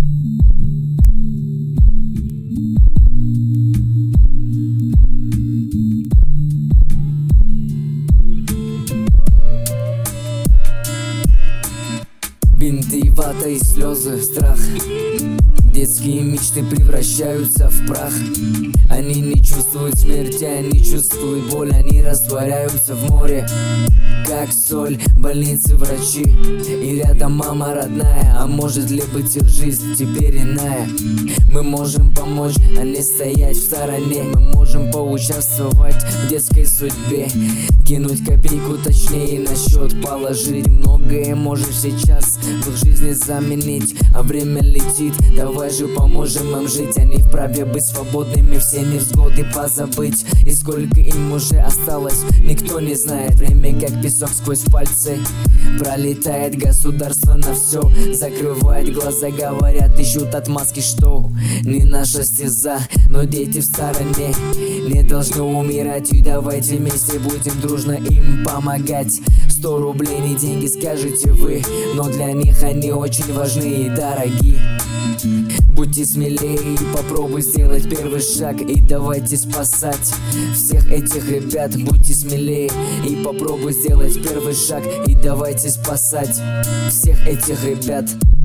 Бинты, вата и слезы, страх. Детские мечты превращаются в прах. Они не чувствуют смерти, они чувствуют боль. Они растворяются в море, как соль. Больницы, врачи и рядом мама родная. А может ли быть их жизнь теперь иная? Мы можем помочь, а не стоять в стороне. Мы можем поучаствовать в детской судьбе, кинуть копейку, точнее на счет положить. Многое можешь сейчас в их жизни заменить, а время летит. Давай же поможем им жить. Они вправе быть свободными, все невзгоды позабыть. И сколько им уже осталось, никто не знает. Время как песок сквозь пальцы пролетает. Государство на все закрывает глаза, говорят, ищут отмазки, что не наша стеза. Но дети в стороне не должны умирать. И давайте вместе будем дружно им помогать. 100 рублей не деньги, скажете вы, но для них они очень важны и дороги. Будьте смелее и попробуй сделать первый шаг. И давайте спасать всех этих ребят. Будьте смелее и попробуй сделать первый шаг. И давайте спасать всех этих ребят.